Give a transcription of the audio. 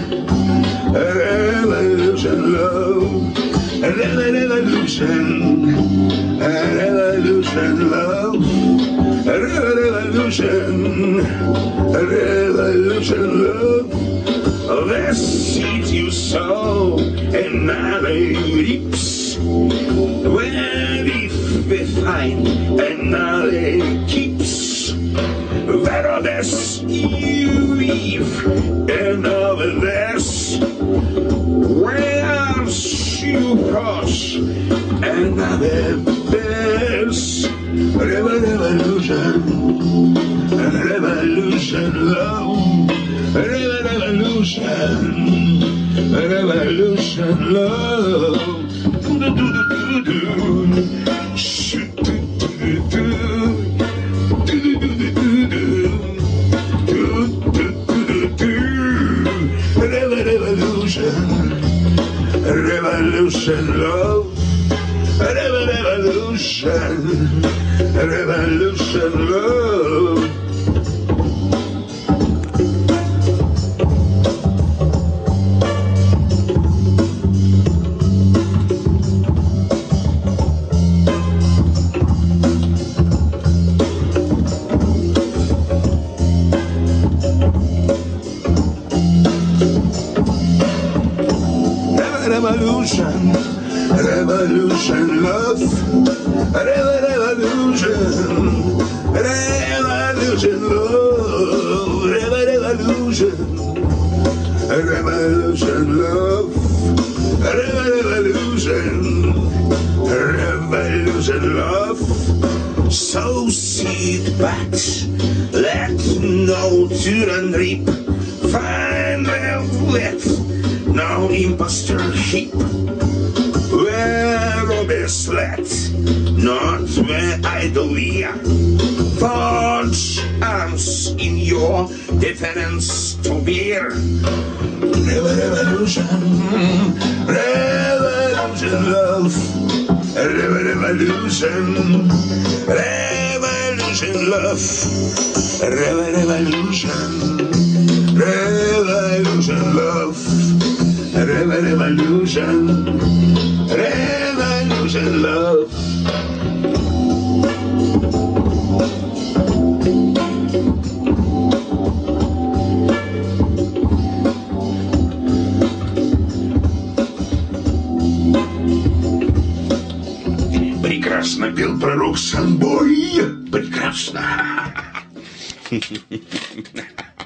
revolution, love, revolution, revolution, love, revolution, revolution, love. The seeds you sow and now they reaps. Where if we find and now they keeps. Where this you leave and over this. Where you cross and now the best. Revolution, revolution, love. Revolution, revolution, love. Revolution, revolution, love. Revolution, revolution, love. Revolution, revolution, love, revolution, revolution, love, revolution, revolution, love, revolution, revolution, love. So sit back, let no tyrant reap, find the let no impostor heap. Where obvious let, not where idollia. Forge arms in your defense to bear. Revolution, revolution, love. Revolution, revolution, love. Revolution, revolution, love. Revolution, revolution, love. Прекрасно пел пророк Самбой. Прекрасно.